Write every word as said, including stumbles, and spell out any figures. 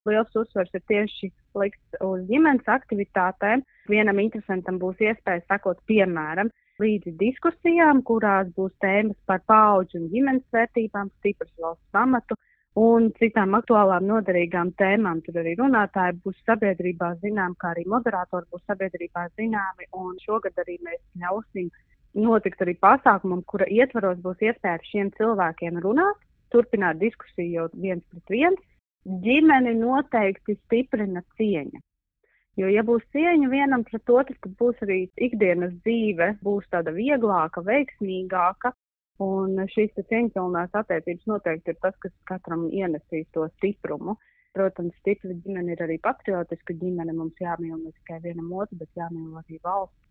liels uzsvars ir tieši likts uz ģimenes aktivitātēm. Vienam interesantam būs iespēja sakot, piemēram, līdzi diskusijām, kurās būs tēmas par paudžu un ģimenes vērtībām, stipras valsts pamatu un citām aktuālām noderīgām tēmām. Tur arī runātāji būs sabiedrībā zinām, kā arī moderatori būs sabiedrībā zināmi, un šogad arī mēs ļausim notikt arī pasākumam, kura ietvaros būs iespēja ar šiem cilvēkiem runāt, turpināt diskusiju jau viens pret viens. Ģimeni noteikti stiprina cieņa. Jo, ja būs cieņa vienam pret otru, tad būs arī ikdienas dzīve, būs tāda vieglāka, veiksmīgāka, un šīs cieņpilnās attiecības noteikti ir tas, kas katram ienesīs to stiprumu. Protams, stipra ģimene ir arī patriotiska ģimene, mums jāmīl ne tikai vienam otru, bet jāmīl arī valsts.